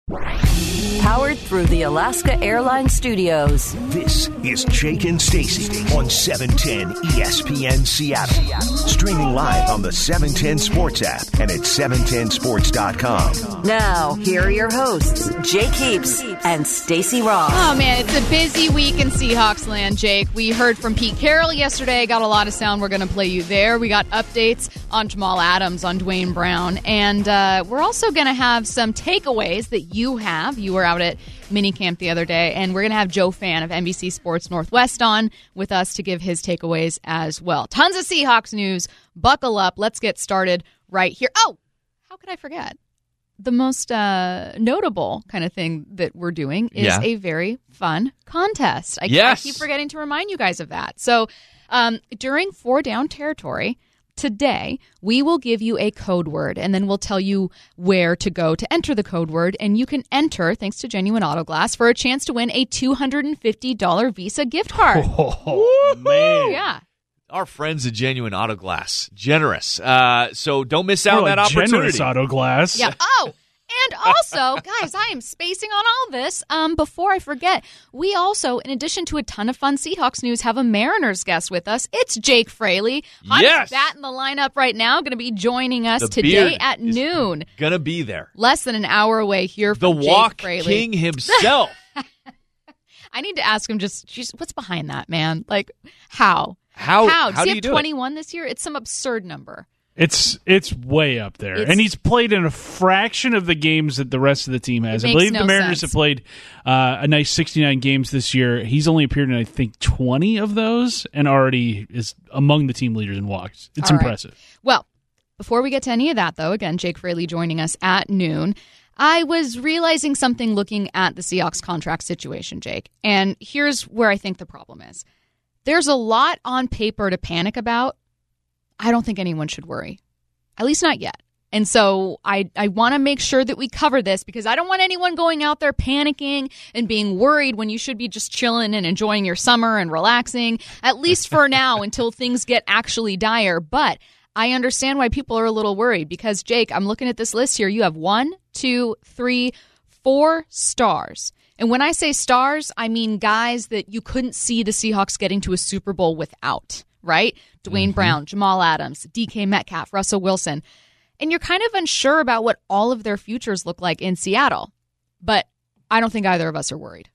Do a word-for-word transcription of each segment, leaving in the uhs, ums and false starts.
Powered through the Alaska Airlines Studios. This is Jake and Stacy on seven ten E S P N Seattle. Streaming live on the seven ten Sports app and at seven ten sports dot com. Now, here are your hosts, Jake Heaps and Stacy Ross. Oh, man, it's a busy week in Seahawks land, Jake. We heard from Pete Carroll yesterday, got a lot of sound. We're going to play you there. We got updates on Jamal Adams, on Dwayne Brown, and uh, we're also going to have some takeaways that you have. You were out at minicamp the other day, and we're going to have Joe Fan of N B C Sports Northwest on with us to give his takeaways as well. Tons of Seahawks news. Buckle up. Let's get started right here. Oh, how could I forget? The most uh, notable kind of thing that we're doing is yeah. a very fun contest. I, yes. I keep forgetting to remind you guys of that. So um, during Four Down Territory, today, we will give you a code word, and then we'll tell you where to go to enter the code word, and you can enter, thanks to Genuine Auto Glass, for a chance to win a two hundred fifty dollars Visa gift card. Oh, man. Yeah. Our friends at Genuine Auto Glass, generous. Uh, so don't miss out on like that opportunity. Generous Auto Glass. Yeah. Oh, and also, guys, I am spacing on all this. Um, before I forget, we also, in addition to a ton of fun Seahawks news, have a Mariners guest with us. It's Jake Fraley. Hottest Yes. bat in the lineup right now, going to be joining us The today beard at is noon. Gonna be there. Less than an hour away here The from Walk Jake Fraley. King himself. I need to ask him just, just what's behind that, man? Like, how? How? How? How Does do he you have do it? twenty-one this year? It's some absurd number. It's it's way up there. It's- and he's played in a fraction of the games that the rest of the team has. It I makes believe no the Mariners sense. have played uh, a nice sixty-nine games this year. He's only appeared in, I think, twenty of those and already is among the team leaders in walks. It's All right. impressive. Well, before we get to any of that, though, again, Jake Fraley joining us at noon, I was realizing something looking at the Seahawks contract situation, Jake. And here's where I think the problem is. There's a lot on paper to panic about. I don't think anyone should worry, at least not yet. And so I, I want to make sure that we cover this because I don't want anyone going out there panicking and being worried when you should be just chilling and enjoying your summer and relaxing, at least for now until things get actually dire. But I understand why people are a little worried because, Jake, I'm looking at this list here. You have one, two, three, four stars. And when I say stars, I mean guys that you couldn't see the Seahawks getting to a Super Bowl without, right? Dwayne Mm-hmm. Brown, Jamal Adams, D K Metcalf, Russell Wilson. And you're kind of unsure about what all of their futures look like in Seattle. But I don't think either of us are worried.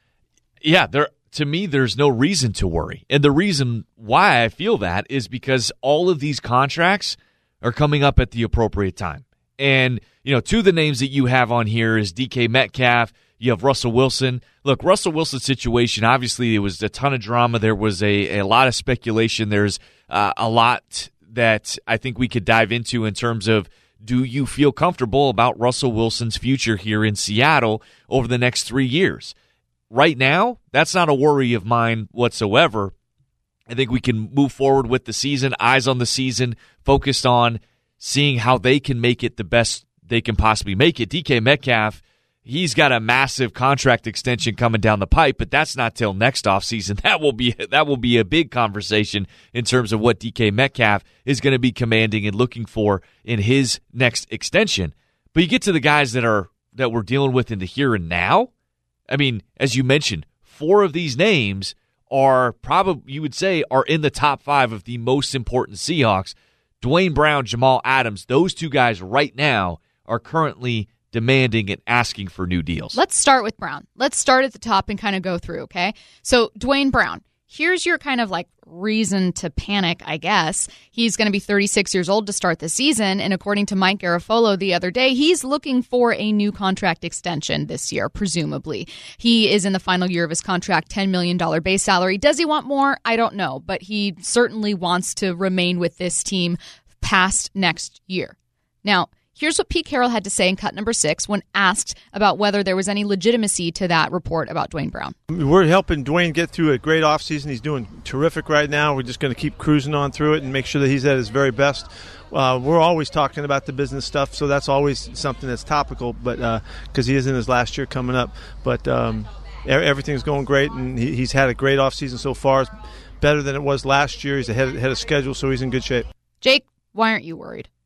Yeah, there. To me, there's no reason to worry. And the reason why I feel that is because all of these contracts are coming up at the appropriate time. And, you know, two of the names that you have on here is D K Metcalf. You have Russell Wilson. Look, Russell Wilson's situation, obviously, it was a ton of drama. There was a, a lot of speculation. There's uh, a lot that I think we could dive into in terms of, do you feel comfortable about Russell Wilson's future here in Seattle over the next three years? Right now, that's not a worry of mine whatsoever. I think we can move forward with the season, eyes on the season, focused on seeing how they can make it the best they can possibly make it. D K Metcalf, he's got a massive contract extension coming down the pipe, but that's not till next offseason. That will be that will be a big conversation in terms of what D K Metcalf is going to be commanding and looking for in his next extension. But you get to the guys that are that we're dealing with in the here and now. I mean, as you mentioned, four of these names are probably, you would say, are in the top five of the most important Seahawks. Dwayne Brown, Jamal Adams, those two guys right now are currently demanding and asking for new deals. Let's start with Brown. Let's start at the top and kind of go through, okay? So Dwayne Brown, here's your kind of like reason to panic, I guess. He's going to be thirty-six years old to start the season, and according to Mike Garafolo the other day, he's looking for a new contract extension this year, presumably. He is in the final year of his contract, ten million dollars base salary. Does he want more? I don't know, but he certainly wants to remain with this team past next year. Now, here's what Pete Carroll had to say in cut number six when asked about whether there was any legitimacy to that report about Dwayne Brown. We're helping Dwayne get through a great offseason. He's doing terrific right now. We're just going to keep cruising on through it and make sure that he's at his very best. Uh, we're always talking about the business stuff, so that's always something that's topical, but because uh, he is in his last year coming up. But um, everything's going great, and he, he's had a great offseason so far. It's better than it was last year. He's ahead, ahead of schedule, so he's in good shape. Jake, why aren't you worried?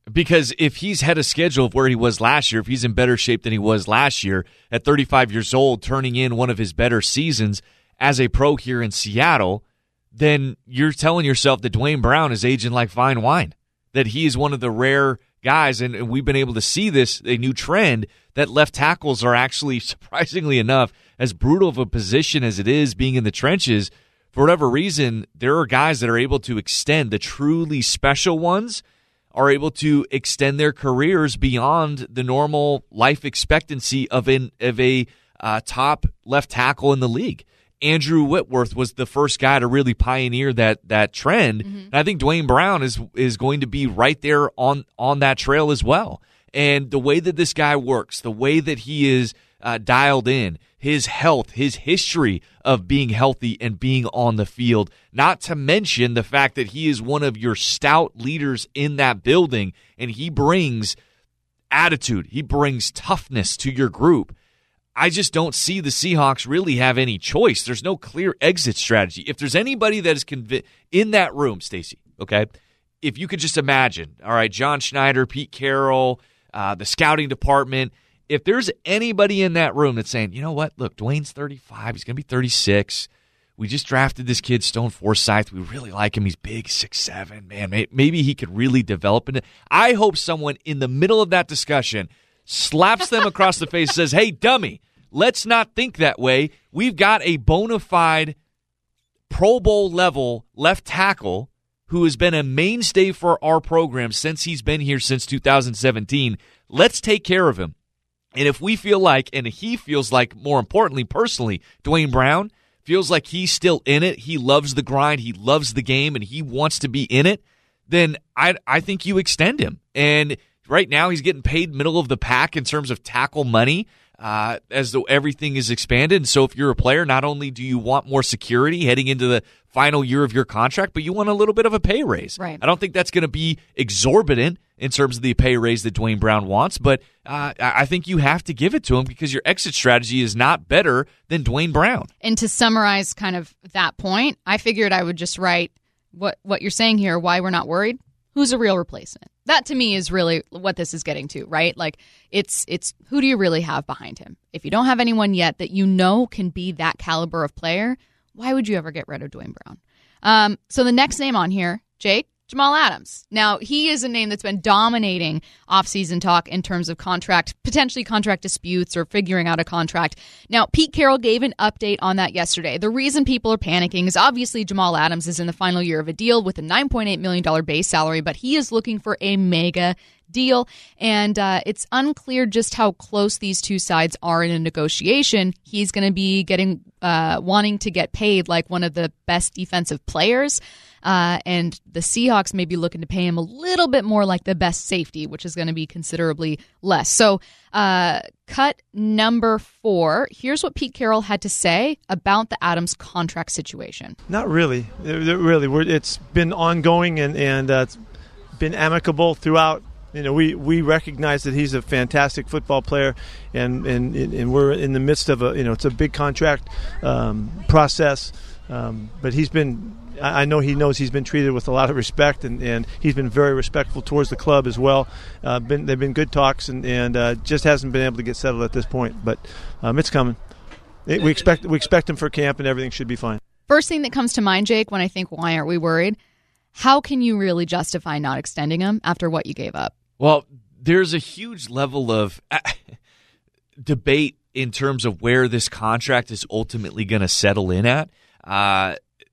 Because if he's had a schedule of where he was last year, if he's in better shape than he was last year at thirty-five years old, turning in one of his better seasons as a pro here in Seattle, then you're telling yourself that Dwayne Brown is aging like fine wine, that he is one of the rare guys, and, and we've been able to see this, a new trend, that left tackles are actually, surprisingly enough, as brutal of a position as it is being in the trenches, for whatever reason, there are guys that are able to extend. The truly special ones are able to extend their careers beyond the normal life expectancy of, an, of a uh, top left tackle in the league. Andrew Whitworth was the first guy to really pioneer that that trend. Mm-hmm. And I think Dwayne Brown is is going to be right there on, on that trail as well. And the way that this guy works, the way that he is uh, dialed in, his health, his history of being healthy and being on the field, not to mention the fact that he is one of your stout leaders in that building, and he brings attitude, he brings toughness to your group. I just don't see the Seahawks really have any choice. There's no clear exit strategy. If there's anybody that is convi- in that room, Stacey, okay, if you could just imagine, all right, John Schneider, Pete Carroll, uh, the scouting department, if there's anybody in that room that's saying, you know what, look, Dwayne's thirty-five, he's going to be thirty-six. We just drafted this kid, Stone Forsythe. We really like him. He's big, six seven. Man, maybe he could really develop into. I hope someone in the middle of that discussion slaps them across the face and says, hey, dummy, let's not think that way. We've got a bona fide Pro Bowl level left tackle who has been a mainstay for our program since he's been here since two thousand seventeen. Let's take care of him. And if we feel like, and he feels like, more importantly, personally, Dwayne Brown feels like he's still in it, he loves the grind, he loves the game, and he wants to be in it, then I I think you extend him. And right now he's getting paid middle of the pack in terms of tackle money uh, as though everything is expanded. And so if you're a player, not only do you want more security heading into the final year of your contract, but you want a little bit of a pay raise. Right. I don't think that's going to be exorbitant in terms of the pay raise that Dwayne Brown wants, but uh, I think you have to give it to him because your exit strategy is not better than Dwayne Brown. And to summarize kind of that point, I figured I would just write what, what you're saying here, why we're not worried. Who's a real replacement? That to me is really what this is getting to, right? Like it's it's who do you really have behind him? If you don't have anyone yet that you know can be that caliber of player, why would you ever get rid of Dwayne Brown? Um, so the next name on here, Jake, Jamal Adams. Now, he is a name that's been dominating offseason talk in terms of contract, potentially contract disputes or figuring out a contract. Now, Pete Carroll gave an update on that yesterday. The reason people are panicking is obviously Jamal Adams is in the final year of a deal with a nine point eight million dollars base salary, but he is looking for a mega deal, and uh, it's unclear just how close these two sides are in a negotiation. He's going to be getting uh, wanting to get paid like one of the best defensive players. Uh, and the Seahawks may be looking to pay him a little bit more like the best safety, which is going to be considerably less. So uh, cut number four. Here's what Pete Carroll had to say about the Adams contract situation. Not really. Really. We're, it's been ongoing and, and uh, it's been amicable throughout. You know, we, we recognize that he's a fantastic football player, and, and, and we're in the midst of a, you know, it's a big contract um, process, um, but he's been – I know he knows he's been treated with a lot of respect, and, and he's been very respectful towards the club as well. Uh, been, they've been good talks, and, and uh, just hasn't been able to get settled at this point. But um, it's coming. It, we expect we expect him for camp, and everything should be fine. First thing that comes to mind, Jake, when I think, why aren't we worried? How can you really justify not extending him after what you gave up? Well, there's a huge level of uh, debate in terms of where this contract is ultimately going to settle in at. Uh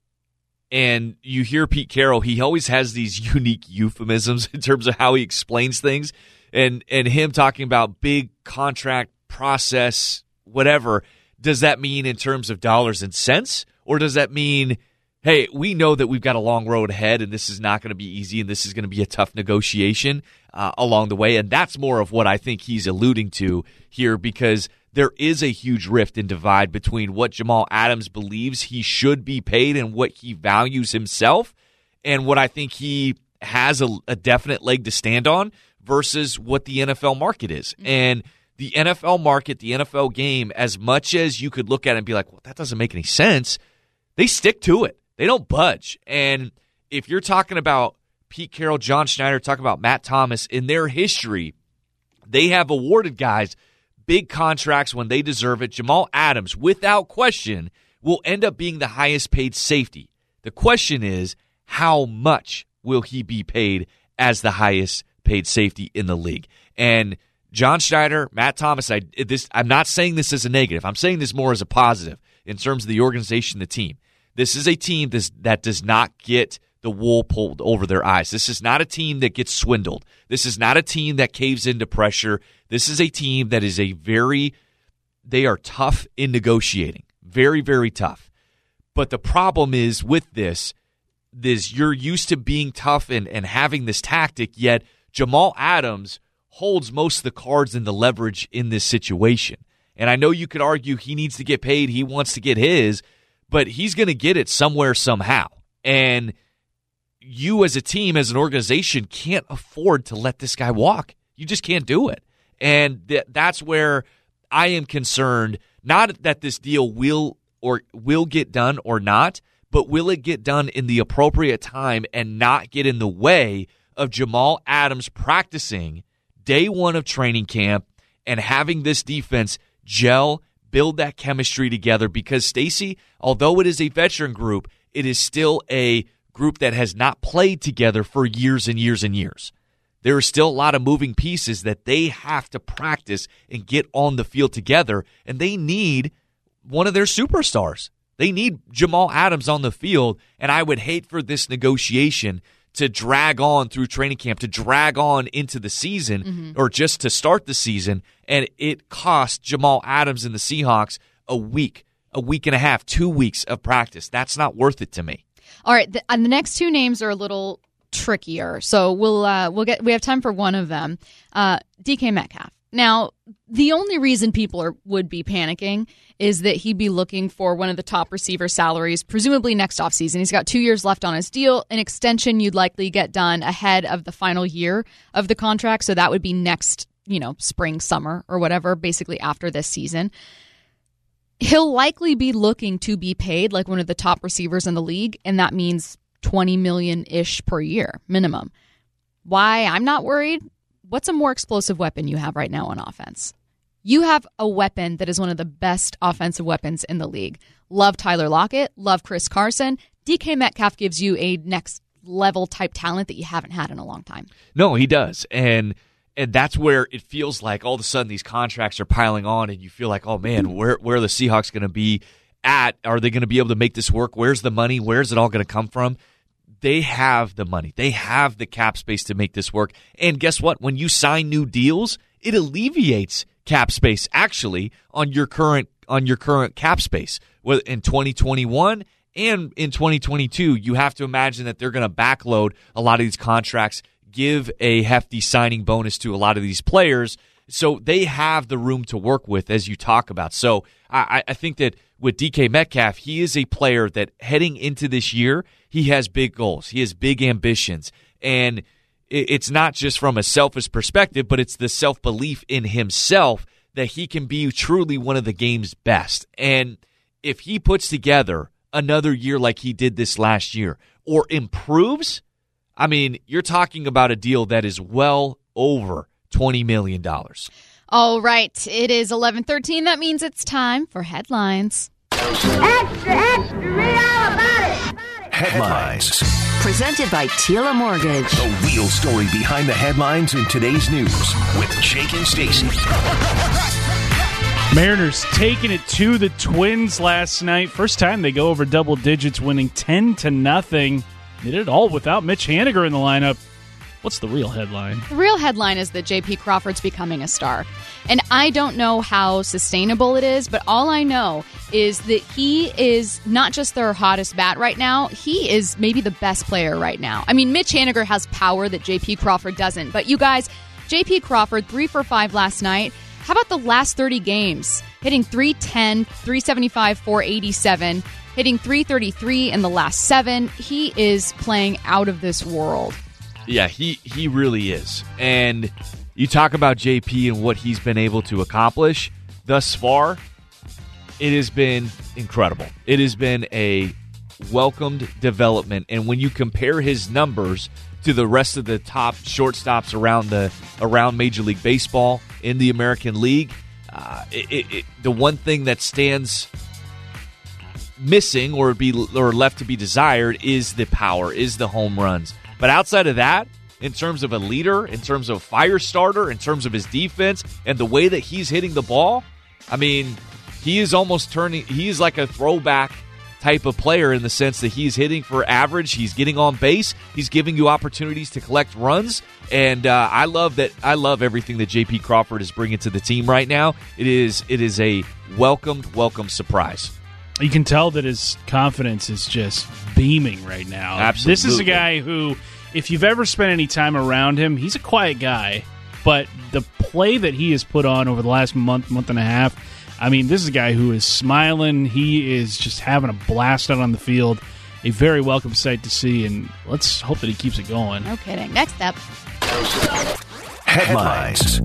And you hear Pete Carroll, he always has these unique euphemisms in terms of how he explains things. And and him talking about big contract process, whatever, does that mean in terms of dollars and cents? Or does that mean, hey, we know that we've got a long road ahead and this is not going to be easy and this is going to be a tough negotiation uh, along the way? And that's more of what I think he's alluding to here, because there is a huge rift and divide between what Jamal Adams believes he should be paid and what he values himself, and what I think he has a, a definite leg to stand on versus what the N F L market is. Mm-hmm. And the N F L market, the N F L game, as much as you could look at it and be like, well, that doesn't make any sense, they stick to it. They don't budge. And if you're talking about Pete Carroll, John Schneider, talk about Matt Thomas. In their history, they have awarded guys big contracts when they deserve it. Jamal Adams, without question, will end up being the highest paid safety. The question is, how much will he be paid as the highest paid safety in the league? And John Schneider, Matt Thomas, I, this, I'm not saying this as a negative. I'm saying this more as a positive in terms of the organization, the team. This is a team this, that does not get the wool pulled over their eyes. This is not a team that gets swindled. This is not a team that caves into pressure. This is a team that is a very, they are tough in negotiating. Very, very tough. But the problem is with this, this you're used to being tough and, and having this tactic, yet Jamal Adams holds most of the cards and the leverage in this situation. And I know you could argue he needs to get paid, he wants to get his, but he's going to get it somewhere, somehow. And you as a team, as an organization, can't afford to let this guy walk. You just can't do it. And th- that's where I am concerned, not that this deal will or will get done or not, but will it get done in the appropriate time and not get in the way of Jamal Adams practicing day one of training camp and having this defense gel, build that chemistry together? Because, Stacey, although it is a veteran group, it is still a group that has not played together for years and years and years. There are still a lot of moving pieces that they have to practice and get on the field together, and they need one of their superstars. They need Jamal Adams on the field, and I would hate for this negotiation to drag on through training camp, to drag on into the season, mm-hmm. or just to start the season, and it cost Jamal Adams and the Seahawks a week, a week and a half, two weeks of practice. That's not worth it to me. All right, the, and the next two names are a little trickier, so we'll uh, we'll get we have time for one of them. Uh, D K Metcalf. Now, the only reason people are, would be panicking is that he'd be looking for one of the top receiver salaries, presumably next offseason. He's got two years left on his deal. An extension you'd likely get done ahead of the final year of the contract, so that would be next, you know, spring, summer, or whatever, basically after this season. He'll likely be looking to be paid like one of the top receivers in the league, and that means twenty million dollars ish per year, minimum. Why I'm not worried? What's a more explosive weapon you have right now on offense? You have a weapon that is one of the best offensive weapons in the league. Love Tyler Lockett, love Chris Carson. D K Metcalf gives you a next level type talent that you haven't had in a long time. No, he does. And and that's where it feels like all of a sudden these contracts are piling on and you feel like, oh man, where, where are the Seahawks going to be at? Are they going to be able to make this work? Where's the money? Where's it all going to come from? They have the money. They have the cap space to make this work. And guess what? When you sign new deals, it alleviates cap space actually on your current on your current cap space. Well, in twenty twenty-one and in twenty twenty-two, you have to imagine that they're going to backload a lot of these contracts, give a hefty signing bonus to a lot of these players. So they have the room to work with, as you talk about. So I, I think that with D K Metcalf, he is a player that heading into this year, he has big goals. He has big ambitions. And it's not just from a selfish perspective, but it's the self-belief in himself that he can be truly one of the game's best. And if he puts together another year like he did this last year or improves, I mean, you're talking about a deal that is well over twenty million dollars. All right. It is eleven thirteen. That means it's time for headlines. Extra, extra, read all about it. Headlines. Presented by Tila Mortgage. The real story behind the headlines in today's news with Jake and Stacey. Mariners taking it to the Twins last night. First time they go over double digits, winning ten to nothing. They did it all without Mitch Haniger in the lineup. What's the real headline? The real headline is that J P Crawford's becoming a star. And I don't know how sustainable it is, but all I know is that he is not just their hottest bat right now, he is maybe the best player right now. I mean, Mitch Haniger has power that J P Crawford doesn't. But you guys, J P Crawford, three for five last night. How about the last thirty games? Hitting three ten, three seventy-five, four eighty-seven, hitting three thirty-three in the last seven. He is playing out of this world. Yeah, he, he really is. And you talk about J P and what he's been able to accomplish thus far. It has been incredible. It has been a welcomed development. And when you compare his numbers to the rest of the top shortstops around the around Major League Baseball in the American League. Uh, it, it, it, the one thing that stands missing or be or left to be desired is the power, is the home runs. But outside of that, in terms of a leader, in terms of fire starter, in terms of his defense and the way that he's hitting the ball, I mean, he is almost turning, he is like a throwback type of player in the sense that he's hitting for average, he's getting on base, he's giving you opportunities to collect runs, and uh, I love that. I love everything that J P Crawford is bringing to the team right now. It is it is a welcomed, welcome surprise. You can tell that his confidence is just beaming right now. Absolutely. This is a guy who, if you've ever spent any time around him, he's a quiet guy, but the play that he has put on over the last month, month and a half, I mean, this is a guy who is smiling. He is just having a blast out on the field. A very welcome sight to see, and let's hope that he keeps it going. No kidding. Next up. Headlines.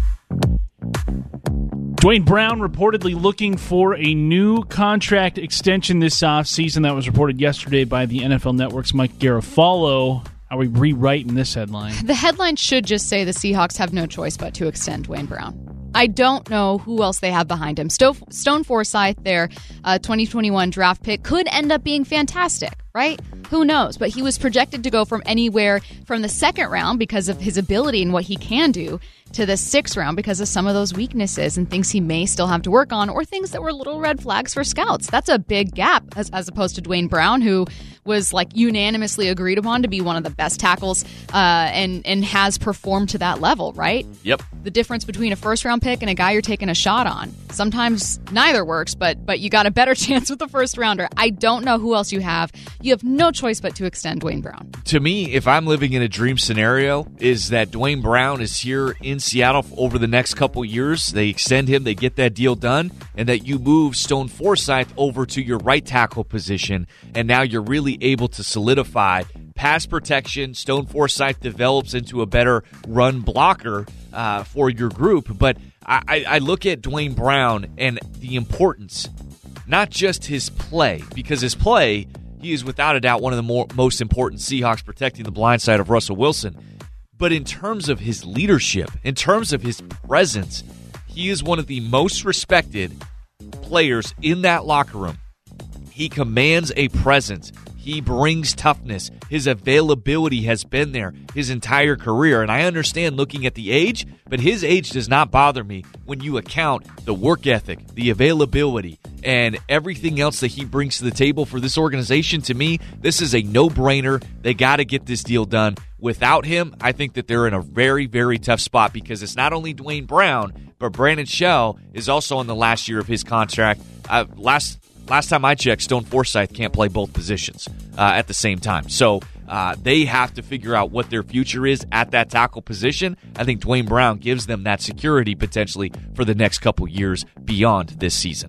Dwayne Brown reportedly looking for a new contract extension this offseason. That was reported yesterday by the N F L Network's Mike Garafolo. Are we rewriting this headline? The headline should just say the Seahawks have no choice but to extend Dwayne Brown. I don't know who else they have behind him. Sto- Stone Forsythe, their uh, twenty twenty-one draft pick, could end up being fantastic, right? Who knows? But he was projected to go from anywhere from the second round because of his ability and what he can do to the sixth round because of some of those weaknesses and things he may still have to work on or things that were little red flags for scouts. That's a big gap as, as opposed to Dwayne Brown, who was like unanimously agreed upon to be one of the best tackles uh, and, and has performed to that level, right? Yep. The difference between a first round pick and a guy you're taking a shot on. Sometimes neither works, but but you got a better chance with the first rounder. I don't know who else you have. You have no choice but to extend Dwayne Brown. To me, if I'm living in a dream scenario, is that Dwayne Brown is here in Seattle over the next couple years. They extend him, they get that deal done, and that you move Stone Forsythe over to your right tackle position, and now you're really able to solidify pass protection. Stone Forsythe develops into a better run blocker uh, for your group. But I, I look at Dwayne Brown and the importance, not just his play, because his play, he is without a doubt one of the more, most important Seahawks protecting the blind side of Russell Wilson. But in terms of his leadership, in terms of his presence, he is one of the most respected players in that locker room. He commands a presence. He brings toughness. His availability has been there his entire career. And I understand looking at the age, but his age does not bother me when you account the work ethic, the availability, and everything else that he brings to the table for this organization. To me, this is a no-brainer. They got to get this deal done. Without him, I think that they're in a very, very tough spot because it's not only Dwayne Brown, but Brandon Shell is also in the last year of his contract. Uh, last Last time I checked, Stone Forsythe can't play both positions uh, at the same time. So uh, they have to figure out what their future is at that tackle position. I think Dwayne Brown gives them that security potentially for the next couple years beyond this season.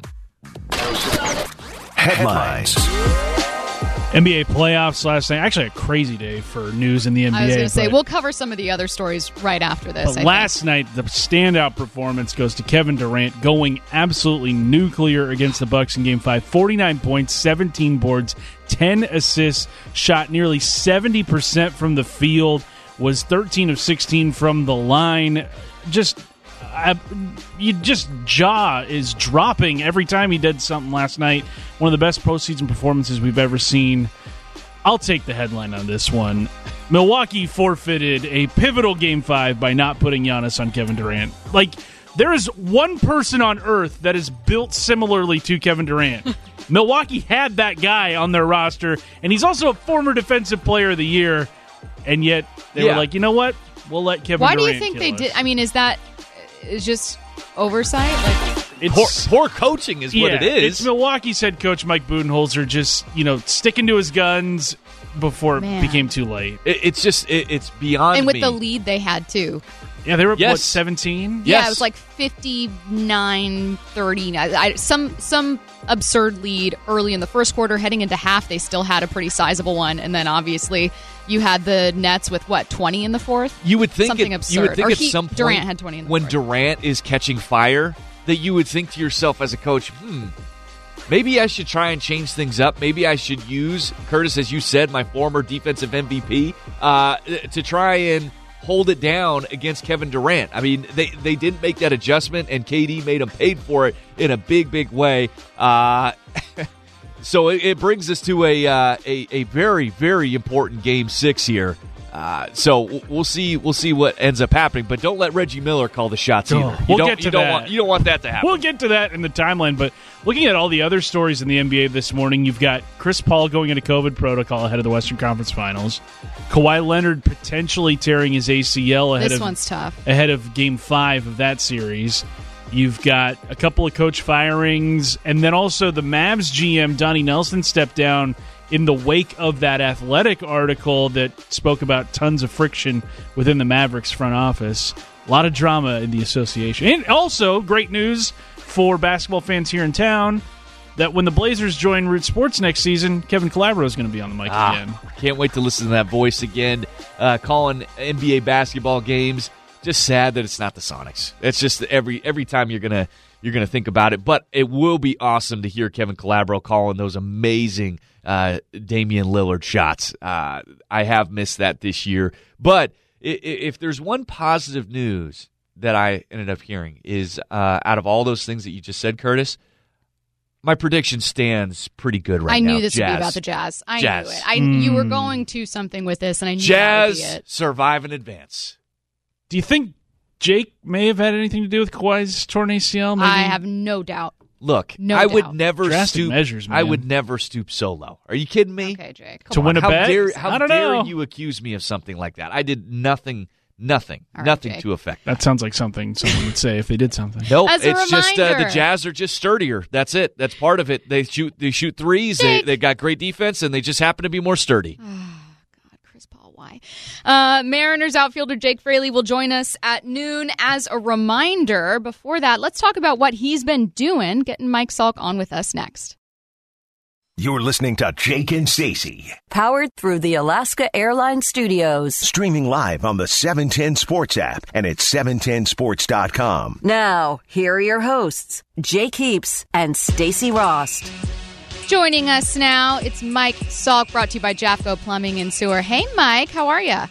Headlines. N B A playoffs last night. Actually, a crazy day for news in the N B A. I was going to say, but- we'll cover some of the other stories right after this. But I last think. night, the standout performance goes to Kevin Durant, going absolutely nuclear against the Bucks in Game five. forty-nine points, seventeen boards, ten assists, shot nearly seventy percent from the field, was thirteen of sixteen from the line. Just, uh, you just jaw is dropping every time he did something last night. One of the best postseason performances we've ever seen. I'll take the headline on this one. Milwaukee forfeited a pivotal Game five by not putting Giannis on Kevin Durant. Like, there is one person on earth that is built similarly to Kevin Durant. Milwaukee had that guy on their roster, and he's also a former Defensive Player of the Year, and yet they Yeah. were like, you know what? We'll let Kevin Why Durant do you think kill they us. did? I mean, is that is just oversight? Like, It's, Poor, poor coaching is what yeah, it is. It's Milwaukee's head coach Mike Budenholzer just, you know, sticking to his guns before Man. it became too late. It- it's just, it, it's beyond and with me. the lead they had too. Yeah, they were, Yes. what, seventeen? Yeah, Yes. it was like fifty-nine thirty. I, I, some some absurd lead early in the first quarter. Heading into half, they still had a pretty sizable one. And then obviously you had the Nets with, what, twenty in the fourth? You would think Something it, absurd. You would think Or at he- some point Durant had twenty in the when fourth. Durant is catching fire that you would think to yourself as a coach, hmm, maybe I should try and change things up. Maybe I should use, Curtis, as you said, my former defensive M V P, uh, to try and hold it down against Kevin Durant. I mean, they, they didn't make that adjustment, and K D made them paid for it in a big, big way. Uh, so it, it brings us to a, uh, a a very, very important game six here. Uh, so we'll see. We'll see what ends up happening. But don't let Reggie Miller call the shots either. Oh, you we'll don't, get to you don't that. Want, you don't want that to happen. We'll get to that in the timeline. But looking at all the other stories in the N B A this morning, you've got Chris Paul going into COVID protocol ahead of the Western Conference Finals. Kawhi Leonard potentially tearing his A C L ahead This of one's tough. ahead of Game Five of that series. You've got a couple of coach firings, and then also the Mavs G M Donnie Nelson stepped down in the wake of that Athletic article that spoke about tons of friction within the Mavericks front office. A lot of drama in the association. And also, great news for basketball fans here in town that when the Blazers join Root Sports next season, Kevin Calabro is going to be on the mic ah, again. Can't wait to listen to that voice again, uh, calling N B A basketball games. Just sad that it's not the Sonics. It's just every every time you're gonna you're gonna think about it. But it will be awesome to hear Kevin Calabro calling those amazing uh, Damian Lillard shots. Uh, I have missed that this year. But if there's one positive news that I ended up hearing is uh, out of all those things that you just said, Curtis, my prediction stands pretty good right I now. knew this Jazz. would be about the Jazz. I Jazz. knew it. I, mm. You were going to something with this, and I knew Jazz that would be it. survive and advance. Do you think Jake may have had anything to do with Kawhi's torn A C L? Maybe? I have no doubt. Look, no I doubt. would never Drastic stoop. measures, man. I would never stoop so low. Are you kidding me? Okay, Jake. Come To on. win a how bet? Dare, how I don't dare know. you accuse me of something like that? I did nothing, nothing, All right, nothing Jake. to affect That sounds like something someone would say if they did something. Nope, As a it's just uh, the reminder. Jazz are just sturdier. That's it. That's part of it. They shoot. They shoot threes. They Jake. they got great defense, and they just happen to be more sturdy. Chris Paul, why? Uh, Mariners outfielder Jake Fraley will join us at noon. As a reminder, before that, let's talk about what he's been doing. Getting Mike Salk on with us next. You're listening to Jake and Stacey. Powered through the Alaska Airlines Studios. Streaming live on the seven ten Sports app and at seven ten sports dot com. Now, here are your hosts, Jake Heaps and Stacey Rost. Joining us now, it's Mike Salk, brought to you by Jafco Plumbing and Sewer. Hey, Mike, how are you?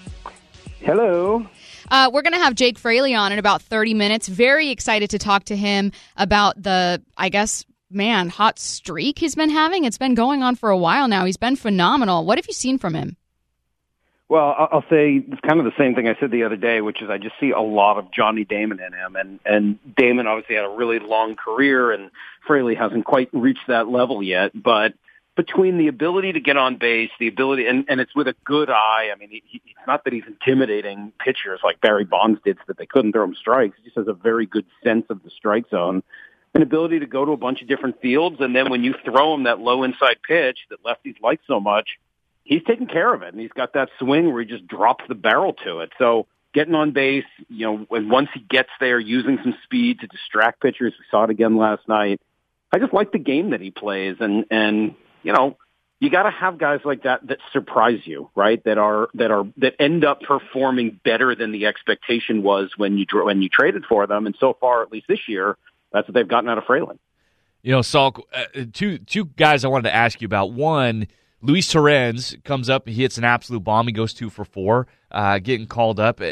Hello. Uh, we're going to have Jake Fraley on in about thirty minutes. Very excited to talk to him about the, I guess, man, hot streak he's been having. It's been going on for a while now. He's been phenomenal. What have you seen from him? Well, I'll say it's kind of the same thing I said the other day, which is I just see a lot of Johnny Damon in him. And, and Damon obviously had a really long career, and Fraley hasn't quite reached that level yet. But between the ability to get on base, the ability, and, and it's with a good eye. I mean, he, he, it's not that he's intimidating pitchers like Barry Bonds did so that they couldn't throw him strikes. He just has a very good sense of the strike zone. An ability to go to a bunch of different fields, and then when you throw him that low inside pitch that lefties like so much, he's taking care of it, and he's got that swing where he just drops the barrel to it. So getting on base, you know, and once he gets there, using some speed to distract pitchers. We saw it again last night. I just like the game that he plays, and and you know, you got to have guys like that that surprise you, right? That are that are that end up performing better than the expectation was when you when you traded for them. And so far, at least this year, that's what they've gotten out of Fraley. You know, Salk, uh, two two guys I wanted to ask you about. One, Luis Torrens comes up, he hits an absolute bomb. He goes two for four, uh, getting called up.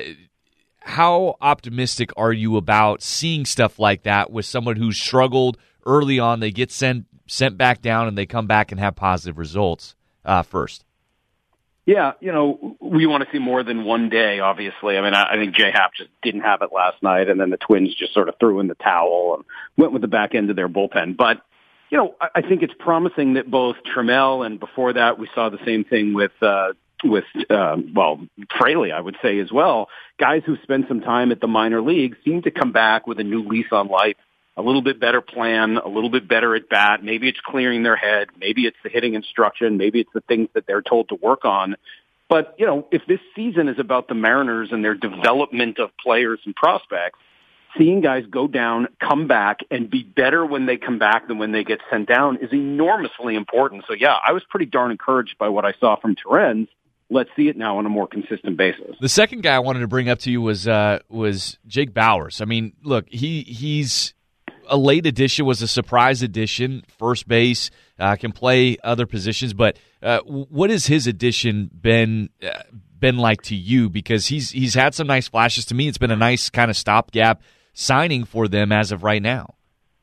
How optimistic are you about seeing stuff like that with someone who's struggled early on? They get sent sent back down, and they come back and have positive results uh, first. Yeah, you know, we want to see more than one day, obviously. I mean, I, I think J-Happ just didn't have it last night, and then the Twins just sort of threw in the towel and went with the back end of their bullpen. But, you know, I, I think it's promising that both Trammell and before that we saw the same thing with, uh, with uh, well, Fraley, I would say as well. Guys who spend some time at the minor leagues seem to come back with a new lease on life, a little bit better plan, a little bit better at bat. Maybe it's clearing their head. Maybe it's the hitting instruction. Maybe it's the things that they're told to work on. But, you know, if this season is about the Mariners and their development of players and prospects, seeing guys go down, come back, and be better when they come back than when they get sent down is enormously important. So, yeah, I was pretty darn encouraged by what I saw from Torrens. Let's see it now on a more consistent basis. The second guy I wanted to bring up to you was uh, was Jake Bauers. I mean, look, he he's a late addition, was a surprise addition. First base, uh, can play other positions, but uh, what has his addition been uh, been like to you? Because he's he's had some nice flashes to me. It's been a nice kind of stopgap signing for them as of right now.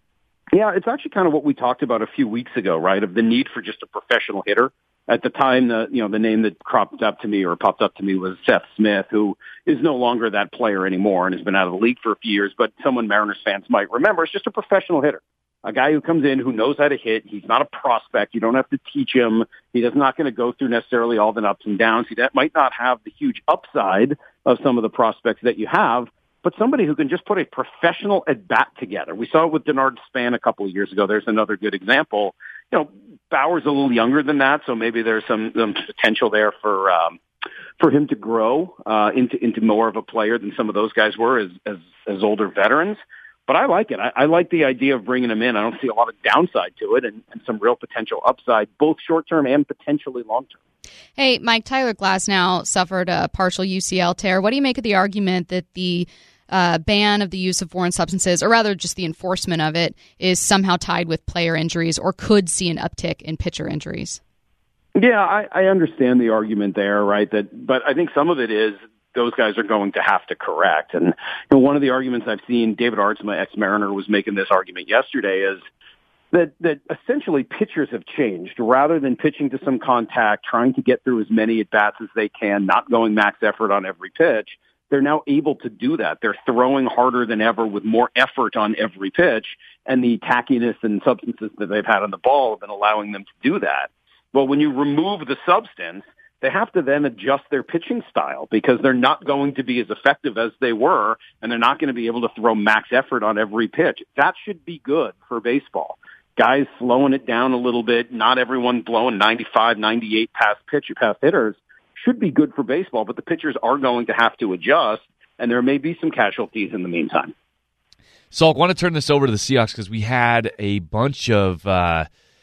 Yeah, it's actually kind of what we talked about a few weeks ago, right, of the need for just a professional hitter. At the time, the you know the name that cropped up to me or popped up to me was Seth Smith, who is no longer that player anymore and has been out of the league for a few years, but someone Mariners fans might remember. It's just a professional hitter, a guy who comes in who knows how to hit. He's not a prospect. You don't have to teach him. He's not going to go through necessarily all the ups and downs. He that might not have the huge upside of some of the prospects that you have, but somebody who can just put a professional at-bat together. We saw it with Denard Span a couple of years ago. There's another good example. You know, Bauer's a little younger than that, so maybe there's some, some potential there for um, for him to grow uh, into into more of a player than some of those guys were as as, as older veterans. But I like it. I, I like the idea of bringing him in. I don't see a lot of downside to it, and, and some real potential upside, both short-term and potentially long-term. Hey, Mike, Tyler Glasnow suffered a partial U C L tear. What do you make of the argument that the uh, ban of the use of foreign substances, or rather just the enforcement of it, is somehow tied with player injuries or could see an uptick in pitcher injuries? Yeah, I, I understand the argument there, right? That, but I think some of it is those guys are going to have to correct. And you know, one of the arguments I've seen, David Arts, my ex-Mariner, was making this argument yesterday, is that, that essentially pitchers have changed. Rather than pitching to some contact, trying to get through as many at-bats as they can, not going max effort on every pitch, they're now able to do that. They're throwing harder than ever with more effort on every pitch, and the tackiness and substances that they've had on the ball have been allowing them to do that. Well, when you remove the substance, they have to then adjust their pitching style because they're not going to be as effective as they were, and they're not going to be able to throw max effort on every pitch. That should be good for baseball. Guys slowing it down a little bit, not everyone blowing ninety-five, ninety-eight past pitch, past hitters, should be good for baseball, but the pitchers are going to have to adjust, and there may be some casualties in the meantime. So I want to turn this over to the Seahawks because we had a bunch of uh,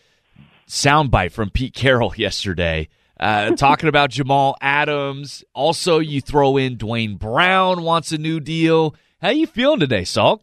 soundbite from Pete Carroll yesterday uh, talking about Jamal Adams. Also, you throw in Dwayne Brown wants a new deal. How you feeling today, Salk?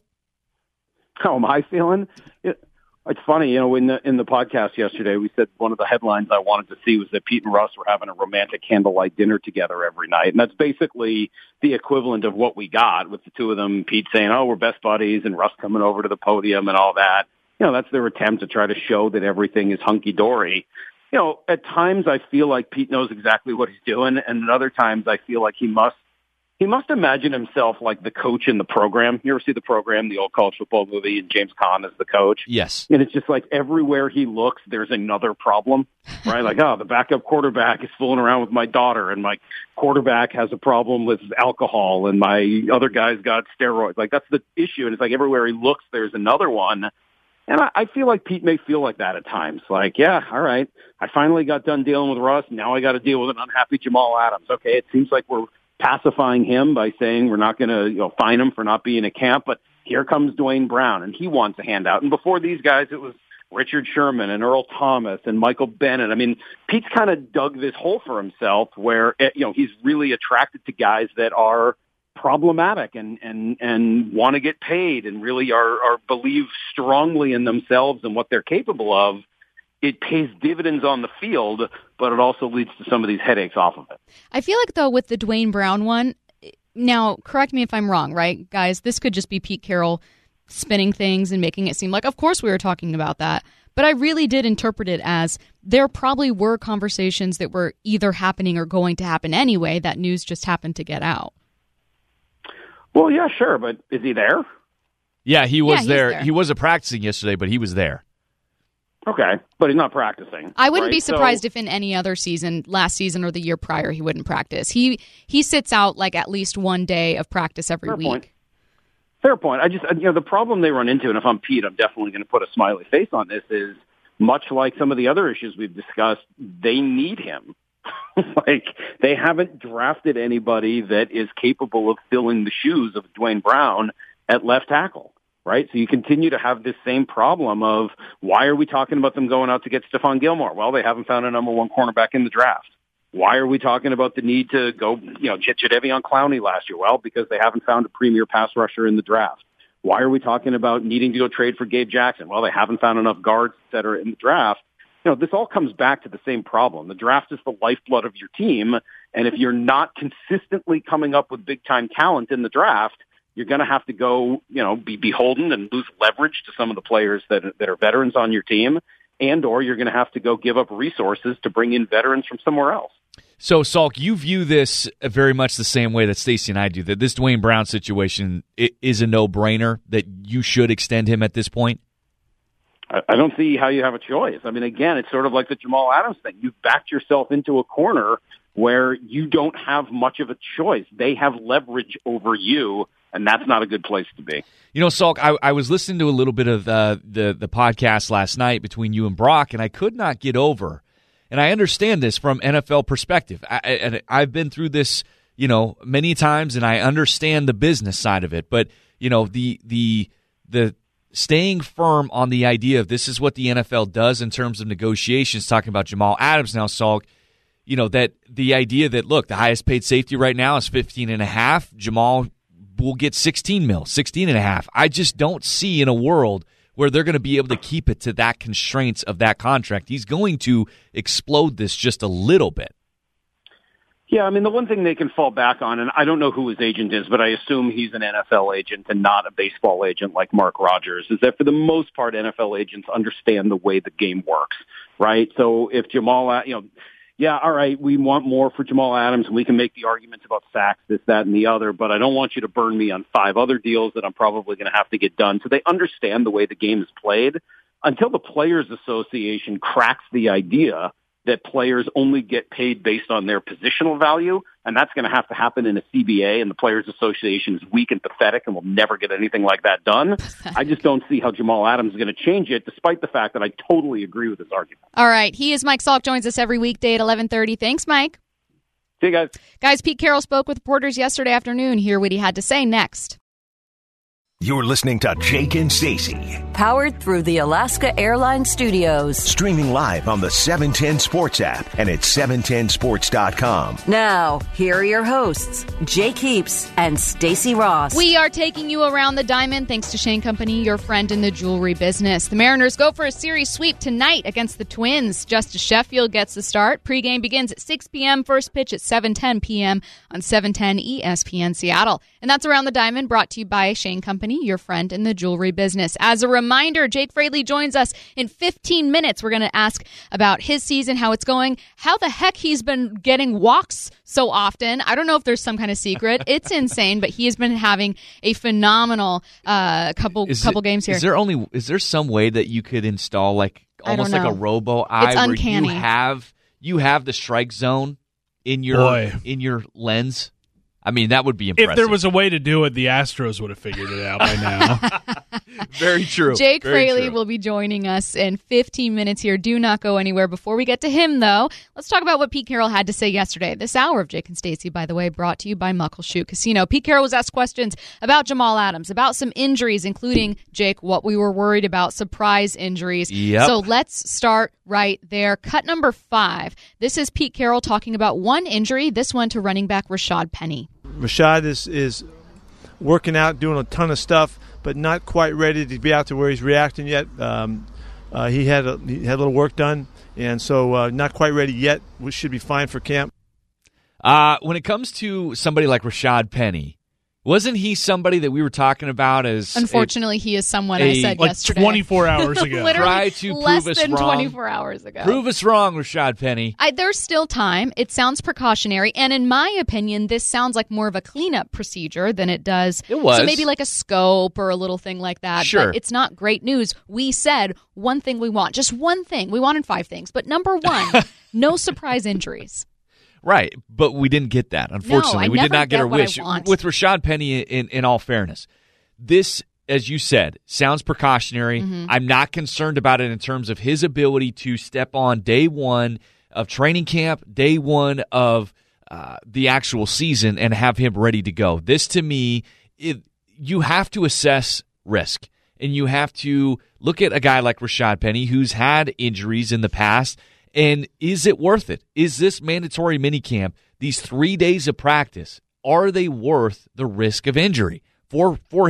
How am I feeling? It, it's funny, you know, in the in the podcast yesterday, we said one of the headlines I wanted to see was that Pete and Russ were having a romantic candlelight dinner together every night. And that's basically the equivalent of what we got with the two of them, Pete saying, oh, we're best buddies, and Russ coming over to the podium and all that. You know, that's their attempt to try to show that everything is hunky-dory. You know, at times I feel like Pete knows exactly what he's doing, and at other times I feel like he must He must imagine himself like the coach in the program. You ever see the program, the old college football movie, and James Caan is the coach? Yes. And it's just like everywhere he looks, there's another problem, right? Like, oh, the backup quarterback is fooling around with my daughter, and my quarterback has a problem with alcohol, and my other guy's got steroids. Like, that's the issue. And it's like everywhere he looks, there's another one. And I, I feel like Pete may feel like that at times. Like, yeah, all right, I finally got done dealing with Russ. Now I got to deal with an unhappy Jamal Adams. Okay, it seems like we're pacifying him by saying we're not going to, you know, fine him for not being at camp, but here comes Dwayne Brown, and he wants a handout. And before these guys, it was Richard Sherman and Earl Thomas and Michael Bennett. I mean, Pete's kind of dug this hole for himself where, you know, he's really attracted to guys that are problematic and and and want to get paid and really are are believe strongly in themselves and what they're capable of. It pays dividends on the field, but it also leads to some of these headaches off of it. I feel like, though, with the Dwayne Brown one, now, correct me if I'm wrong, right, guys? This could just be Pete Carroll spinning things and making it seem like, of course we were talking about that. But I really did interpret it as there probably were conversations that were either happening or going to happen anyway. That news just happened to get out. Well, yeah, sure, but is he there? Yeah, he was yeah, there. there. He wasn't practicing yesterday, but he was there. Okay, but he's not practicing. I wouldn't right? be surprised so, if in any other season, last season or the year prior, he wouldn't practice. He he sits out like at least one day of practice every fair week. Point. Fair point. I just, you know, the problem they run into, and if I'm Pete, I'm definitely going to put a smiley face on this, is much like some of the other issues we've discussed, they need him. Like, they haven't drafted anybody that is capable of filling the shoes of Dwayne Brown at left tackle. Right? So you continue to have this same problem of why are we talking about them going out to get Stephon Gilmore? Well, they haven't found a number one cornerback in the draft. Why are we talking about the need to go, you know, get Jadeveon Clowney last year? Well, because they haven't found a premier pass rusher in the draft. Why are we talking about needing to go trade for Gabe Jackson? Well, they haven't found enough guards, et cetera, in the draft. You know, this all comes back to the same problem. The draft is the lifeblood of your team, and if you're not consistently coming up with big-time talent in the draft, you're going to have to go, you know, be beholden and lose leverage to some of the players that that are veterans on your team, and or you're going to have to go give up resources to bring in veterans from somewhere else. So, Salk, you view this very much the same way that Stacey and I do, that this Dwayne Brown situation is a no-brainer, that you should extend him at this point? I don't see how you have a choice. I mean, again, it's sort of like the Jamal Adams thing. You've backed yourself into a corner where you don't have much of a choice. They have leverage over you, and that's not a good place to be. You know, Salk, I, I was listening to a little bit of uh, the, the podcast last night between you and Brock, and I could not get over, and I understand this from N F L perspective. I, and I've been through this, you know, many times, and I understand the business side of it. But, you know, the the the staying firm on the idea of this is what the N F L does in terms of negotiations, talking about Jamal Adams now, Salk, you know, that the idea that, look, the highest paid safety right now is fifteen and a half. Jamal will get sixteen mil, sixteen and a half. I just don't see in a world where they're going to be able to keep it to that constraints of that contract. He's going to explode this just a little bit. Yeah, I mean, the one thing they can fall back on, and I don't know who his agent is, but I assume he's an N F L agent and not a baseball agent like Mark Rogers, is that for the most part, N F L agents understand the way the game works, right? So if Jamal, you know, yeah, all right, we want more for Jamal Adams, and we can make the arguments about sacks, this, that, and the other, but I don't want you to burn me on five other deals that I'm probably going to have to get done. So they understand the way the game is played. Until the Players Association cracks the idea that players only get paid based on their positional value, and that's going to have to happen in a C B A, and the Players Association is weak and pathetic and will never get anything like that done. I just don't see how Jamal Adams is going to change it, despite the fact that I totally agree with his argument. All right. He is Mike Salk, joins us every weekday at eleven thirty. Thanks, Mike. See you guys. Guys, Pete Carroll spoke with reporters yesterday afternoon. Hear what he had to say next. You're listening to Jake and Stacey. Powered through the Alaska Airlines Studios. Streaming live on the seven ten Sports app and at seven ten sports dot com. Now, here are your hosts, Jake Heaps and Stacey Ross. We are taking you around the diamond thanks to Shane Company, your friend in the jewelry business. The Mariners go for a series sweep tonight against the Twins. Justice Sheffield gets the start. Pregame begins at six p.m., first pitch at seven ten p.m. on seven ten E S P N Seattle. And that's Around the Diamond, brought to you by Shane Company, your friend in the jewelry business. As a reminder, Jake Fraley joins us in fifteen minutes. We're going to ask about his season, how it's going, how the heck he's been getting walks so often. I don't know if there's some kind of secret. It's insane, but he has been having a phenomenal uh, couple is couple it, games here. Is there only is there some way that you could install like almost like a robo eye it's where uncanny. you have you have the strike zone in your Boy. in your lens? I mean, that would be impressive. If there was a way to do it, the Astros would have figured it out by now. Very true. Jake Very Fraley true. will be joining us in fifteen minutes here. Do not go anywhere. Before we get to him, though, let's talk about what Pete Carroll had to say yesterday. This hour of Jake and Stacey, by the way, brought to you by Muckleshoot Casino. Pete Carroll was asked questions about Jamal Adams, about some injuries, including, Jake, what we were worried about, surprise injuries. Yep. So let's start right there. Cut number five. This is Pete Carroll talking about one injury, this one to running back Rashad Penny. Rashad is, is working out, doing a ton of stuff, but not quite ready to be out to where he's reacting yet. Um, uh, he had a, he had a little work done, and so uh, not quite ready yet. We should be fine for camp. Uh, when it comes to somebody like Rashad Penny, wasn't he somebody that we were talking about as... Unfortunately, a, he is someone a, I said like yesterday. twenty-four hours ago. Literally Try to less prove us than wrong. twenty-four hours ago. Prove us wrong, Rashad Penny. I, there's still time. It sounds precautionary. And in my opinion, this sounds like more of a cleanup procedure than it does. It was. So maybe like a scope or a little thing like that. Sure. But it's not great news. We said one thing we want. Just one thing. We wanted five things. But number one, no surprise injuries. Right, but we didn't get that, unfortunately. No, I we did never not get get our what I wish. want. With Rashad Penny, in, in all fairness, this, as you said, sounds precautionary. Mm-hmm. I'm not concerned about it in terms of his ability to step on day one of training camp, day one of uh, the actual season, and have him ready to go. This, to me, it, you have to assess risk, and you have to look at a guy like Rashad Penny who's had injuries in the past. And is it worth it? Is this mandatory minicamp, these three days of practice, are they worth the risk of injury for, for him?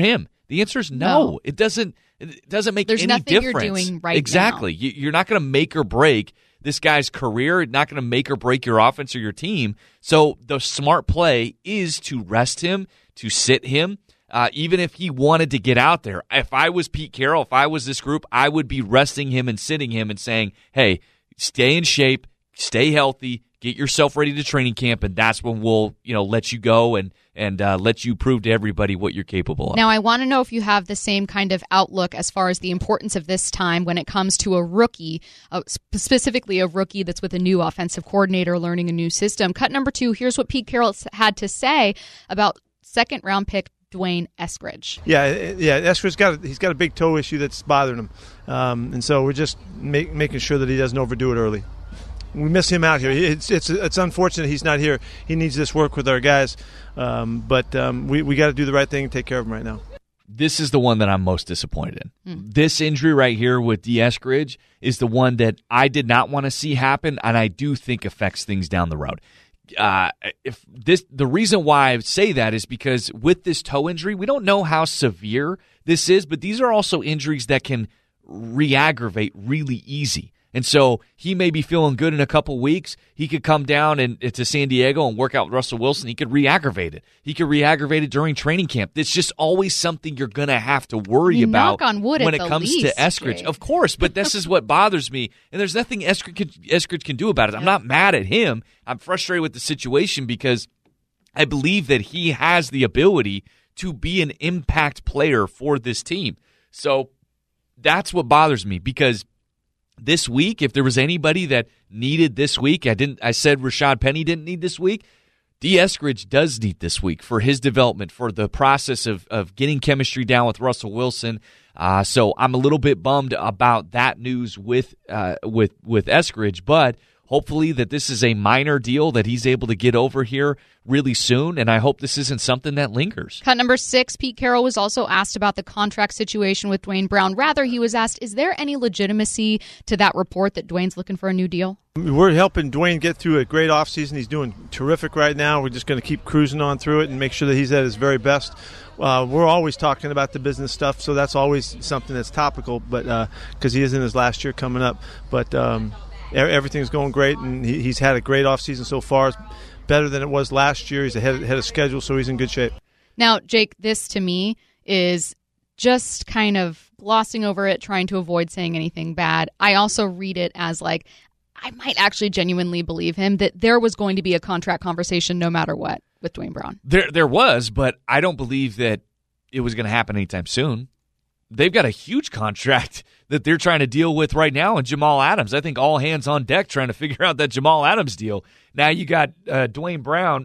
The answer is no. No. It doesn't. It doesn't make There's any nothing difference. you're doing right exactly. now. You, you're not going to make or break this guy's career. Not going to make or break your offense or your team. So the smart play is to rest him, to sit him. Uh, even if he wanted to get out there, if I was Pete Carroll, if I was this group, I would be resting him and sitting him and saying, "Hey, stay in shape, stay healthy, get yourself ready to training camp, and that's when we'll, you know, let you go and and uh, let you prove to everybody what you're capable of." Now, I want to know if you have the same kind of outlook as far as the importance of this time when it comes to a rookie, uh, specifically a rookie that's with a new offensive coordinator learning a new system. Cut number two, here's what Pete Carroll had to say about second-round pick Dwayne Eskridge. Yeah, yeah. Eskridge's got he's got a big toe issue that's bothering him, um, and so we're just make, making sure that he doesn't overdo it early. We miss him out here. It's it's it's unfortunate he's not here. He needs this work with our guys, um, but um, we we got to do the right thing and take care of him right now. This is the one that I'm most disappointed in. Mm. This injury right here with D. Eskridge is the one that I did not want to see happen, and I do think affects things down the road. Uh, if this, the reason why I say that is because with this toe injury, we don't know how severe this is, but these are also injuries that can re-aggravate really easy. And so he may be feeling good in a couple weeks. He could come down and to San Diego and work out with Russell Wilson. He could re-aggravate it. He could re-aggravate it during training camp. It's just always something you're going to have to worry you about knock on wood when at it the comes least, to Eskridge. Jake. Of course, but this is what bothers me. And there's nothing Eskridge can, Eskridge can do about it. I'm not mad at him. I'm frustrated with the situation because I believe that he has the ability to be an impact player for this team. So that's what bothers me because this week, if there was anybody that needed this week, I didn't. I said Rashad Penny didn't need this week. D. Eskridge does need this week for his development, for the process of, of getting chemistry down with Russell Wilson. Uh, so I'm a little bit bummed about that news with uh, with with Eskridge, but hopefully that this is a minor deal that he's able to get over here really soon, and I hope this isn't something that lingers. Cut number six, Pete Carroll was also asked about the contract situation with Dwayne Brown. Rather, he was asked, is there any legitimacy to that report that Dwayne's looking for a new deal? We're helping Dwayne get through a great offseason. He's doing terrific right now. We're just going to keep cruising on through it and make sure that he's at his very best. Uh, we're always talking about the business stuff, so that's always something that's topical, but because uh, he is in his last year coming up. But um, everything's going great, and he, he's had a great offseason so far. It's better than it was last year. He's ahead, ahead of schedule, so he's in good shape. Now, Jake, this to me is just kind of glossing over it, trying to avoid saying anything bad. I also read it as like, I might actually genuinely believe him that there was going to be a contract conversation no matter what with Dwayne Brown. There, there was, but I don't believe that it was going to happen anytime soon. They've got a huge contract that they're trying to deal with right now in Jamal Adams. I think all hands on deck trying to figure out that Jamal Adams deal. Now you got uh, Dwayne Brown.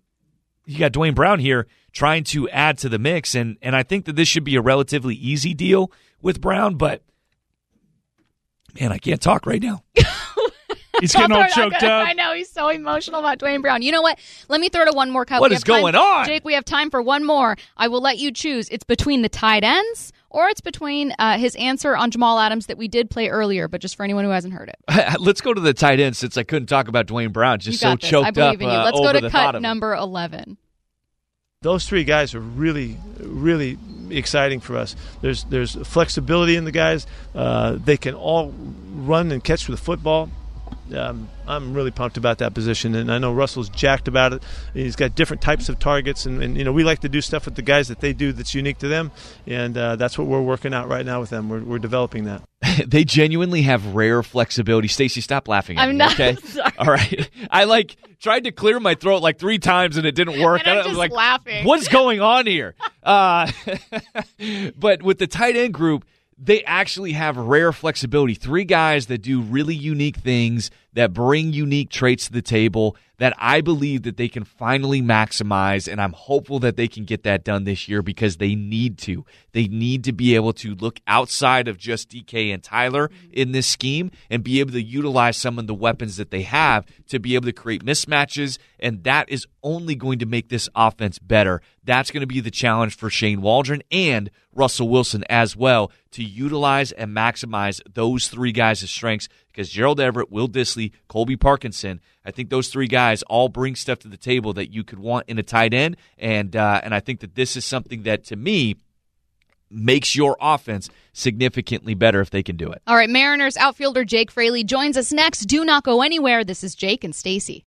You got Dwayne Brown here trying to add to the mix, and and I think that this should be a relatively easy deal with Brown. But man, I can't talk right now. He's getting all choked gonna, up. I know, he's so emotional about Dwayne Brown. You know what? Let me throw to one more cut. What we is have time, going on? Jake, we have time for one more. I will let you choose. It's between the tight ends or it's between uh, his answer on Jamal Adams that we did play earlier, but just for anyone who hasn't heard it. Let's go to the tight end since I couldn't talk about Dwayne Brown. Just you got so this. choked I believe up in you. uh, Let's over go to the cut thought of number eleven. Those three guys are really, really exciting for us. There's there's flexibility in the guys. Uh, they can all run and catch with the football. Um, I'm really pumped about that position, and I know Russell's jacked about it. He's got different types of targets, and, and you know we like to do stuff with the guys that they do that's unique to them, and uh, that's what we're working out right now with them. We're, we're developing that. They genuinely have rare flexibility. Stacey, stop laughing at I'm me, not okay? sorry. All right. I like tried to clear my throat like three times and it didn't work. And I'm I was just like, laughing. What's going on here? Uh, but with the tight end group, they actually have rare flexibility. Three guys that do really unique things, that bring unique traits to the table, that I believe that they can finally maximize, and I'm hopeful that they can get that done this year because they need to. They need to be able to look outside of just D K and Tyler in this scheme and be able to utilize some of the weapons that they have to be able to create mismatches, and that is only going to make this offense better. That's going to be the challenge for Shane Waldron and Russell Wilson as well, to utilize and maximize those three guys' strengths, because Gerald Everett, Will Dissly, Colby Parkinson, I think those three guys all bring stuff to the table that you could want in a tight end, and uh, and I think that this is something that, to me, makes your offense significantly better if they can do it. All right, Mariners outfielder Jake Fraley joins us next. Do not go anywhere. This is Jake and Stacy.